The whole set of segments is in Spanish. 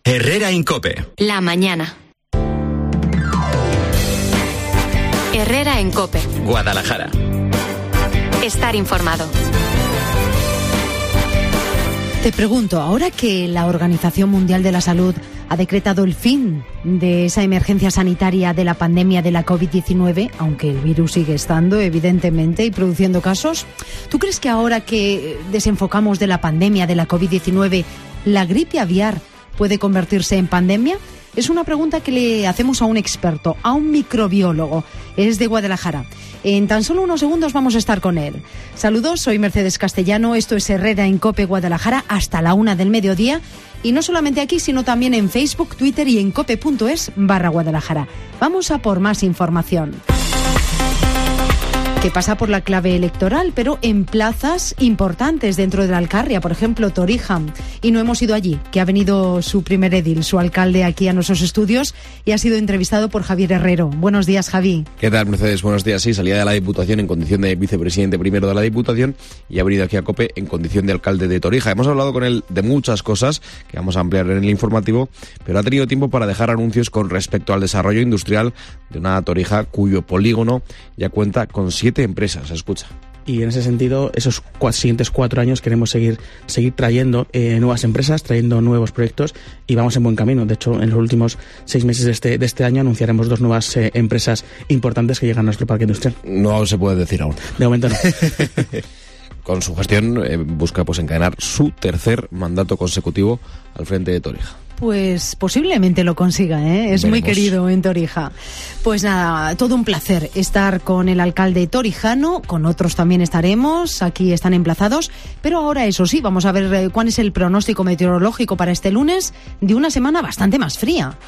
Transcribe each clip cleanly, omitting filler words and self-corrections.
Herrera en COPE. La mañana. Herrera en COPE. Guadalajara. Estar informado. Te pregunto, ahora que la Organización Mundial de la Salud ha decretado el fin de esa emergencia sanitaria de la pandemia de la COVID-19, aunque el virus sigue estando, evidentemente, y produciendo casos, ¿tú crees que ahora que desenfocamos de la pandemia de la COVID-19, la gripe aviar puede convertirse en pandemia? Es una pregunta que le hacemos a un experto, a un microbiólogo. Es de Guadalajara. En tan solo unos segundos vamos a estar con él. Saludos, soy Mercedes Castellano, esto es Herrera en COPE Guadalajara hasta la 1 del mediodía. Y no solamente aquí, sino también en Facebook, Twitter y en cope.es/Guadalajara. Vamos a por más información. Que pasa por la clave electoral, pero en plazas importantes dentro de la Alcarria, por ejemplo, Torija. Y no hemos ido allí, que ha venido su primer edil, su alcalde, aquí a nuestros estudios y ha sido entrevistado por Javier Herrero. Buenos días, Javi. ¿Qué tal, Mercedes? Buenos días. Sí, salía de la Diputación en condición de vicepresidente primero de la Diputación y ha venido aquí a COPE en condición de alcalde de Torija. Hemos hablado con él de muchas cosas que vamos a ampliar en el informativo, pero ha tenido tiempo para dejar anuncios con respecto al desarrollo industrial de una Torija cuyo polígono ya cuenta con 7 empresas. Escucha. Y en ese sentido, esos siguientes 4 años queremos seguir trayendo nuevas empresas, trayendo nuevos proyectos y vamos en buen camino. De hecho, en los últimos 6 meses de este año anunciaremos 2 nuevas empresas importantes que llegan a nuestro parque industrial. No se puede decir aún. De momento no. Con su gestión busca encadenar su tercer mandato consecutivo al frente de Torija. Pues posiblemente lo consiga, ¿eh? Es muy querido en Torija. Pues nada, todo un placer estar con el alcalde torijano, con otros también estaremos, aquí están emplazados, pero ahora eso sí, vamos a ver cuál es el pronóstico meteorológico para este lunes de una semana bastante más fría.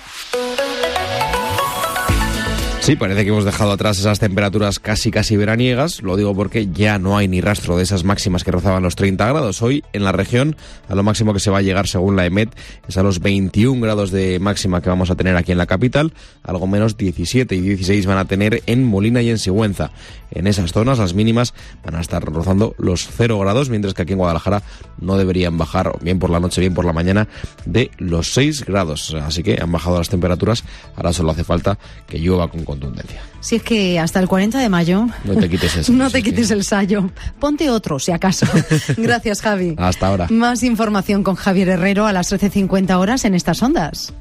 Sí, parece que hemos dejado atrás esas temperaturas casi veraniegas. Lo digo porque ya no hay ni rastro de esas máximas que rozaban los 30 grados. Hoy en la región, a lo máximo que se va a llegar según la EMET, es a los 21 grados de máxima que vamos a tener aquí en la capital. Algo menos 17 y 16 van a tener en Molina y en Sigüenza. En esas zonas las mínimas van a estar rozando los 0 grados, mientras que aquí en Guadalajara no deberían bajar, bien por la noche, bien por la mañana, de los 6 grados. Así que han bajado las temperaturas. Ahora solo hace falta que llueva con contundencia. Si es que hasta el 40 de mayo... No te quites eso. No te quites el sayo. Ponte otro, si acaso. Gracias, Javi. Hasta ahora. Más información con Javier Herrero a las 13:50 horas en estas ondas.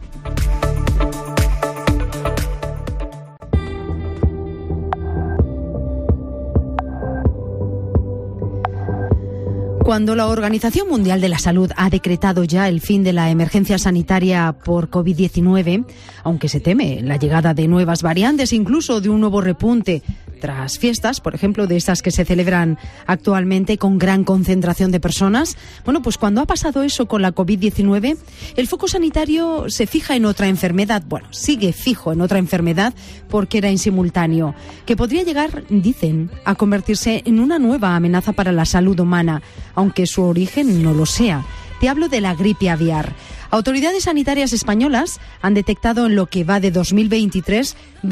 Cuando la Organización Mundial de la Salud ha decretado ya el fin de la emergencia sanitaria por COVID-19, aunque se teme la llegada de nuevas variantes, incluso de un nuevo repunte tras fiestas, por ejemplo, de estas que se celebran actualmente con gran concentración de personas, bueno, pues cuando ha pasado eso con la COVID-19, el foco sanitario se fija en otra enfermedad, bueno, sigue fijo en otra enfermedad porque era en simultáneo, que podría llegar, dicen, a convertirse en una nueva amenaza para la salud humana, aunque su origen no lo sea. Te hablo de la gripe aviar. Autoridades sanitarias españolas han detectado en lo que va de 2023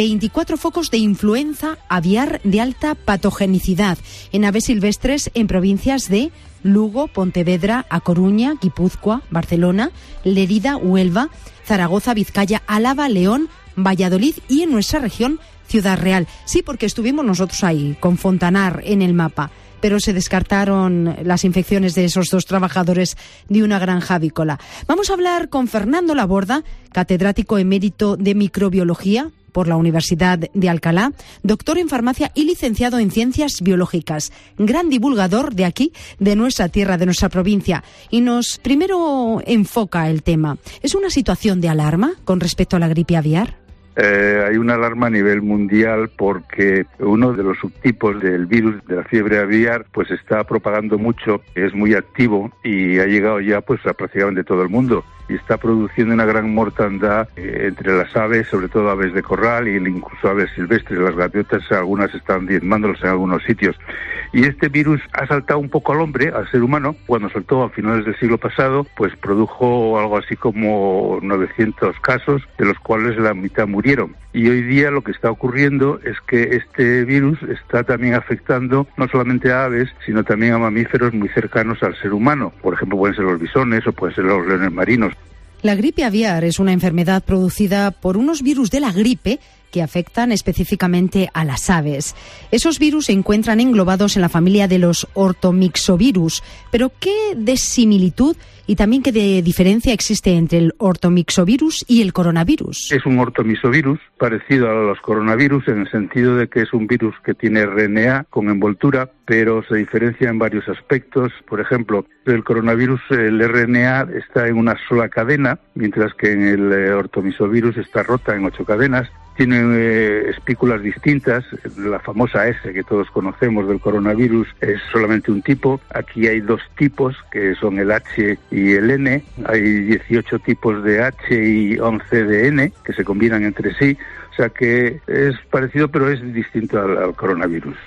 24 focos de influenza aviar de alta patogenicidad en aves silvestres en provincias de Lugo, Pontevedra, A Coruña, Guipúzcoa, Barcelona, Lérida, Huelva, Zaragoza, Vizcaya, Álava, León, Valladolid y en nuestra región Ciudad Real. Sí, porque estuvimos nosotros ahí, con Fontanar en el mapa, pero se descartaron las infecciones de esos 2 trabajadores de una granja avícola. Vamos a hablar con Fernando Laborda, catedrático emérito de microbiología por la Universidad de Alcalá, doctor en farmacia y licenciado en ciencias biológicas, gran divulgador de aquí, de nuestra tierra, de nuestra provincia. Y nos primero enfoca el tema. ¿Es una situación de alarma con respecto a la gripe aviar? Hay una alarma a nivel mundial porque uno de los subtipos del virus de la fiebre aviar pues está propagando mucho, es muy activo y ha llegado ya pues a prácticamente todo el mundo y está produciendo una gran mortandad entre las aves, sobre todo aves de corral y incluso aves silvestres. Las gaviotas algunas están diezmándolas en algunos sitios. Y este virus ha saltado un poco al hombre, al ser humano. Cuando saltó a finales del siglo pasado, pues produjo algo así como 900 casos, de los cuales la mitad murieron. Y hoy día lo que está ocurriendo es que este virus está también afectando no solamente a aves, sino también a mamíferos muy cercanos al ser humano. Por ejemplo, pueden ser los bisones o pueden ser los leones marinos. La gripe aviar es una enfermedad producida por unos virus de la gripe que afectan específicamente a las aves. Esos virus se encuentran englobados en la familia de los ortomixovirus. Pero ¿qué de similitud y también qué de diferencia existe entre el ortomixovirus y el coronavirus? Es un ortomixovirus parecido a los coronavirus en el sentido de que es un virus que tiene RNA con envoltura, pero se diferencia en varios aspectos. Por ejemplo, el coronavirus, el RNA está en una sola cadena, mientras que en el ortomixovirus está rota en 8 cadenas. Tienen espículas distintas. La famosa S que todos conocemos del coronavirus es solamente un tipo. Aquí hay 2 tipos, que son el H y el N. Hay 18 tipos de H y 11 de N que se combinan entre sí. O sea que es parecido, pero es distinto al coronavirus.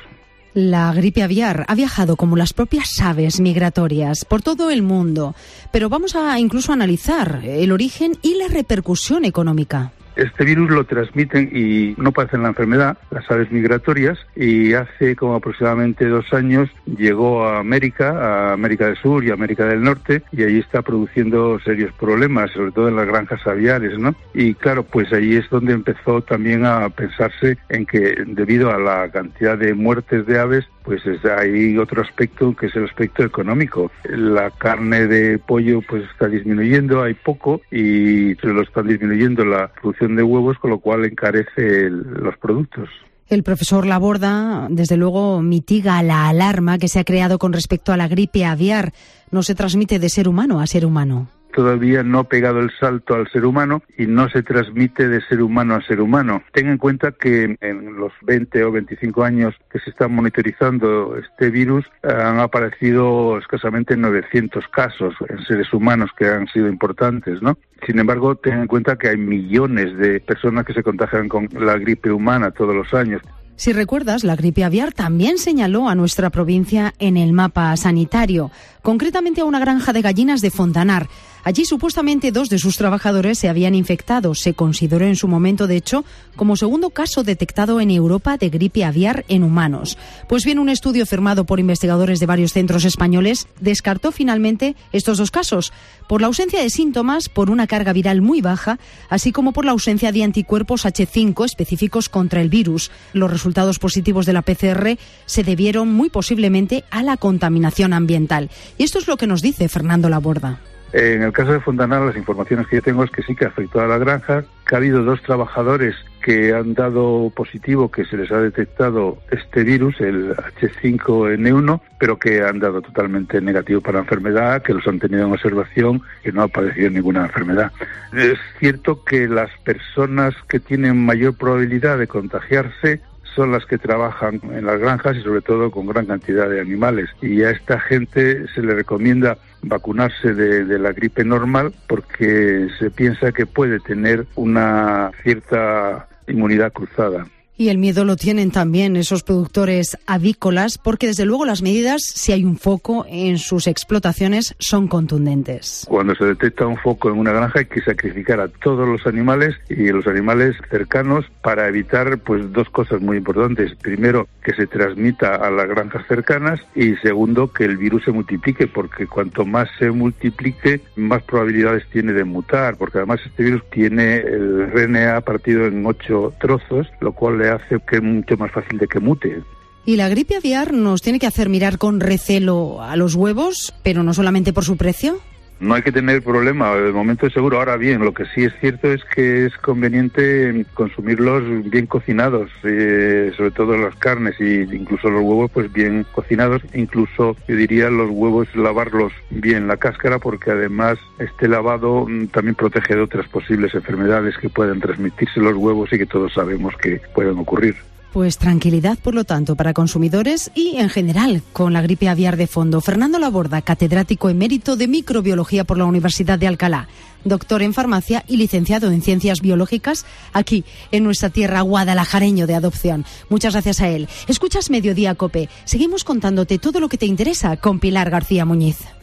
La gripe aviar ha viajado como las propias aves migratorias por todo el mundo. Pero vamos a incluso analizar el origen y la repercusión económica. Este virus lo transmiten y no padecen la enfermedad las aves migratorias, y hace como aproximadamente 2 años llegó a América del Sur y América del Norte, y allí está produciendo serios problemas, sobre todo en las granjas aviares, ¿no? Y claro, pues allí es donde empezó también a pensarse en que debido a la cantidad de muertes de aves, pues hay otro aspecto que es el aspecto económico. La carne de pollo pues está disminuyendo, hay poco, y se lo están disminuyendo la producción de huevos, con lo cual encarece los productos. El profesor Laborda, desde luego, mitiga la alarma que se ha creado con respecto a la gripe aviar. No se transmite de ser humano a ser humano. Todavía no ha pegado el salto al ser humano y no se transmite de ser humano a ser humano. Ten en cuenta que en los 20 o 25 años que se está monitorizando este virus han aparecido escasamente 900 casos en seres humanos que han sido importantes, ¿no? Sin embargo, ten en cuenta que hay millones de personas que se contagian con la gripe humana todos los años. Si recuerdas, la gripe aviar también señaló a nuestra provincia en el mapa sanitario, concretamente a una granja de gallinas de Fontanar. Allí supuestamente 2 de sus trabajadores se habían infectado. Se consideró en su momento, de hecho, como segundo caso detectado en Europa de gripe aviar en humanos. Pues bien, un estudio firmado por investigadores de varios centros españoles descartó finalmente estos 2 casos, por la ausencia de síntomas, por una carga viral muy baja, así como por la ausencia de anticuerpos H5 específicos contra el virus. Los resultados positivos de la PCR se debieron muy posiblemente a la contaminación ambiental. Y esto es lo que nos dice Fernando Laborda. En el caso de Fontanar, las informaciones que yo tengo es que sí que afectó a la granja, que ha habido 2 trabajadores que han dado positivo, que se les ha detectado este virus, el H5N1, pero que han dado totalmente negativo para la enfermedad, que los han tenido en observación, que no ha padecido ninguna enfermedad. Es cierto que las personas que tienen mayor probabilidad de contagiarse son las que trabajan en las granjas y sobre todo con gran cantidad de animales, y a esta gente se le recomienda vacunarse de la gripe normal porque se piensa que puede tener una cierta inmunidad cruzada. Y el miedo lo tienen también esos productores avícolas, porque desde luego las medidas, si hay un foco en sus explotaciones, son contundentes. Cuando se detecta un foco en una granja hay que sacrificar a todos los animales y los animales cercanos para evitar pues 2 cosas muy importantes. Primero, que se transmita a las granjas cercanas, y segundo, que el virus se multiplique, porque cuanto más se multiplique, más probabilidades tiene de mutar, porque además este virus tiene el RNA partido en 8 trozos, lo cual le hace que es mucho más fácil de que mute. Y la gripe aviar nos tiene que hacer mirar con recelo a los huevos, pero no solamente por su precio. No hay que tener problema, de momento es seguro. Ahora bien, lo que sí es cierto es que es conveniente consumirlos bien cocinados, sobre todo las carnes e incluso los huevos pues bien cocinados. Incluso yo diría los huevos lavarlos bien la cáscara, porque además este lavado también protege de otras posibles enfermedades que pueden transmitirse los huevos y que todos sabemos que pueden ocurrir. Pues tranquilidad, por lo tanto, para consumidores y en general con la gripe aviar de fondo. Fernando Laborda, catedrático emérito de microbiología por la Universidad de Alcalá, doctor en farmacia y licenciado en ciencias biológicas aquí en nuestra tierra, guadalajareño de adopción. Muchas gracias a él. Escuchas Mediodía COPE. Seguimos contándote todo lo que te interesa con Pilar García Muñiz.